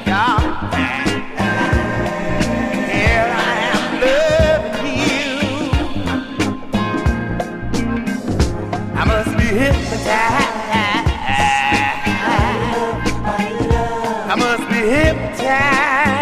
y'all. Here I am loving you. I must be hypnotized. I must be hypnotized.